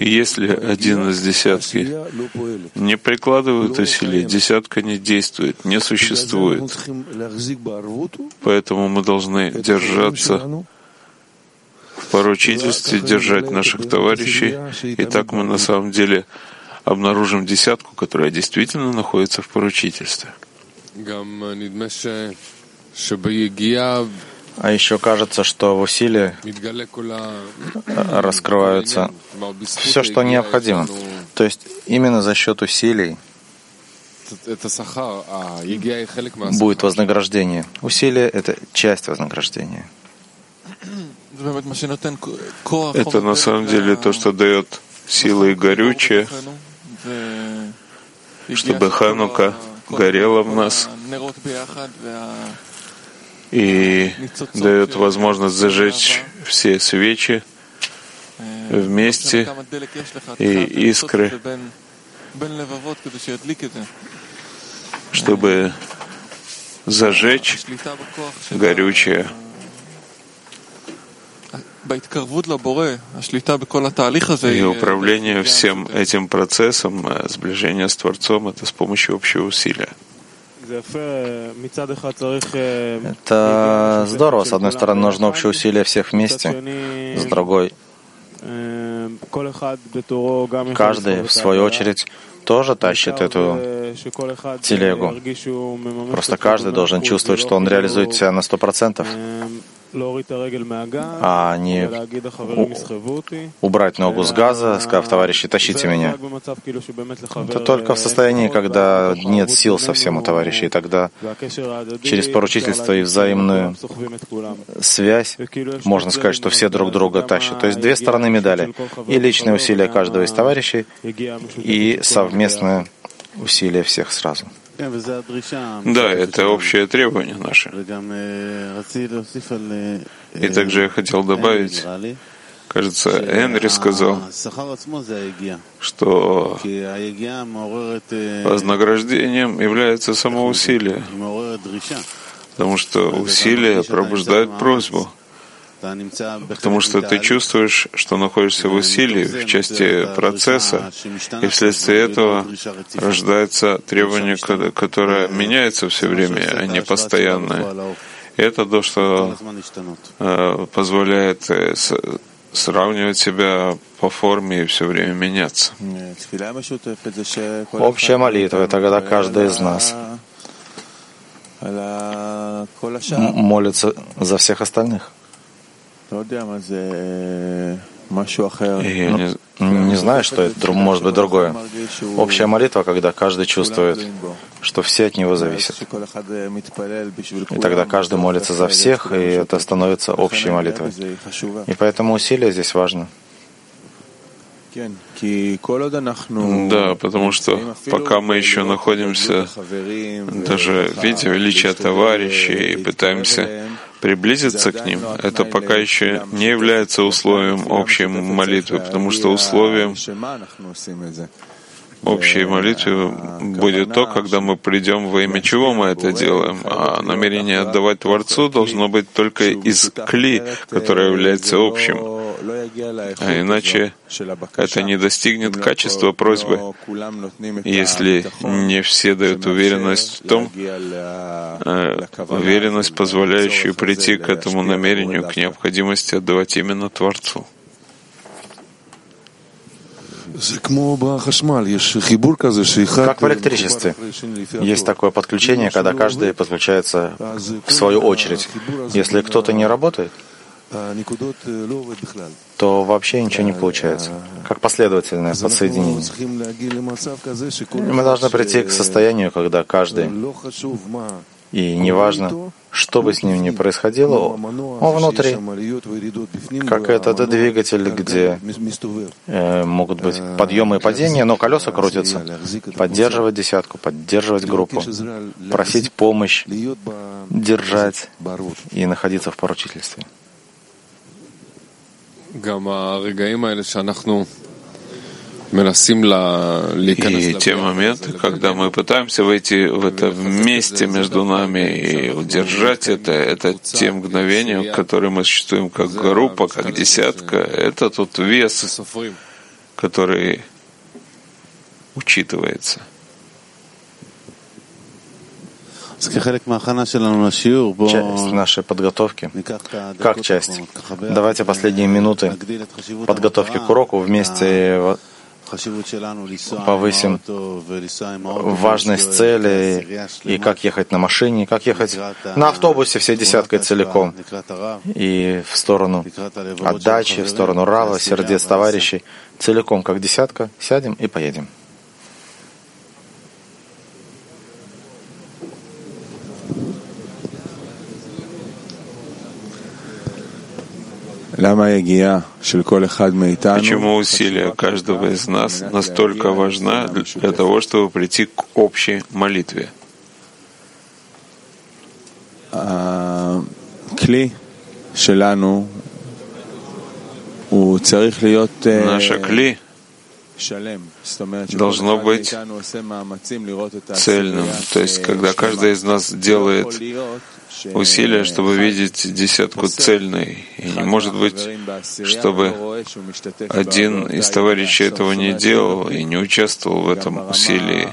Если один из десятки не прикладывает усилий, десятка не действует, не существует. Поэтому мы должны держаться в поручительстве, держать наших товарищей, и так мы на самом деле обнаружим десятку, которая действительно находится в поручительстве. А еще кажется, что в усилии раскрываются все, что необходимо. То есть именно за счет усилий будет вознаграждение. Усилие — это часть вознаграждения. Это на самом деле то, что дает силы и горючее, чтобы Ханука горела в нас и дает возможность зажечь все свечи вместе и искры, чтобы зажечь горючее. И управление всем этим процессом, сближение с Творцом, это с помощью общего усилия. Это здорово. С одной стороны, нужно общее усилие всех вместе, с другой, каждый, в свою очередь, тоже тащит эту телегу. Просто каждый должен чувствовать, что он реализует себя на 100%, а не убрать ногу с газа, сказав: товарищи, тащите меня. Это только в состоянии, когда нет сил совсем у товарищей, и тогда через поручительство и взаимную связь можно сказать, что все друг друга тащат. То есть две стороны медали: и личные усилия каждого из товарищей, и совместное усилие всех сразу. Да, это общее требование наше. И также я хотел добавить, кажется, Энри сказал, что вознаграждением является само усилие, потому что усилие пробуждает просьбу. Потому что ты чувствуешь, что находишься в усилии, в части процесса, и вследствие этого рождается требование, которое меняется все время, а не постоянное. И это то, что позволяет сравнивать себя по форме и все время меняться. Общая молитва — это когда каждый из нас молится за всех остальных. Я не знаю, что это может быть другое. Общая молитва, когда каждый чувствует, что все от него зависят. И тогда каждый молится за всех, и это становится общей молитвой. И поэтому усилие здесь важно. Да, потому что пока мы еще находимся даже в виде величия товарищей и пытаемся приблизиться к ним, это пока еще не является условием общей молитвы, потому что условием общей молитвы будет то, когда мы придем во имя чего мы это делаем, а намерение отдавать Творцу должно быть только из кли, которое является общим. А иначе это не достигнет качества просьбы, если не все дают уверенность в том, уверенность, позволяющую прийти к этому намерению, к необходимости отдавать именно Творцу. Как в электричестве. Есть такое подключение, когда каждый подключается в свою очередь. Если кто-то не работает, то вообще ничего не получается. Как последовательное подсоединение. Мы должны прийти к состоянию, когда каждый, и неважно, что бы с ним ни происходило, он внутри, как этот двигатель, где могут быть подъемы и падения, но колеса крутятся. Поддерживать десятку, поддерживать группу, просить помощь, держать и находиться в поручительстве. И те моменты, когда мы пытаемся войти в это вместе между нами и удержать это те мгновения, в которые мы существуем как группа, как десятка, это тот вес, который учитывается. Часть нашей подготовки, как часть. Давайте последние минуты подготовки к уроку вместе повысим важность цели и как ехать на машине, как ехать на автобусе всей десяткой целиком и в сторону отдачи, в сторону Рава, сердец товарищей, целиком как десятка, сядем и поедем. Почему усилия каждого из нас настолько важна для того, чтобы прийти к общей молитве? Наше кли должно быть цельным. То есть, когда каждый из нас делает усилия, чтобы видеть десятку цельной. И не может быть, чтобы один из товарищей этого не делал и не участвовал в этом усилии.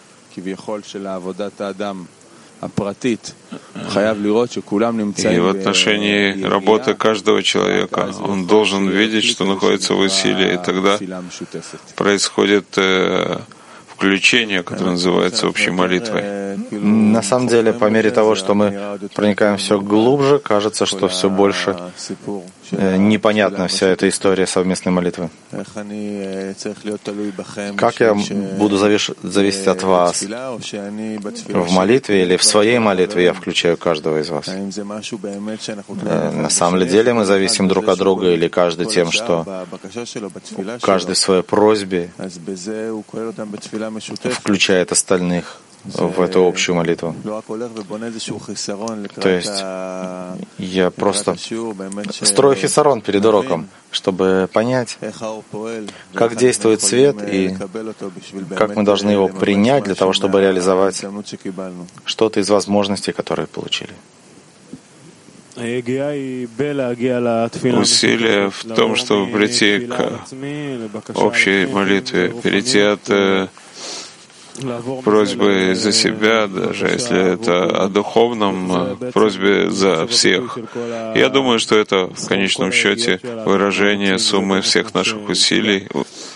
И в отношении работы каждого человека он должен видеть, что находится в усилии, и тогда происходит включение, которое называется общей молитвой. На самом деле, по мере того, что мы проникаем все глубже, кажется, что все больше непонятна вся эта история совместной молитвы. Как я буду зависеть от вас? В молитве или в своей молитве я включаю каждого из вас? На самом деле мы зависим друг от друга или каждый тем, что каждый в своей просьбе включает остальных в эту общую молитву. То есть я просто строю хисарон перед уроком, чтобы понять, как действует свет и как мы должны его принять для того, чтобы реализовать что-то из возможностей, которые получили. Усилие в том, чтобы прийти к общей молитве, перейти от просьбы за себя, даже если это о духовном, просьбе за всех. Я думаю, что это в конечном счете выражение суммы всех наших усилий,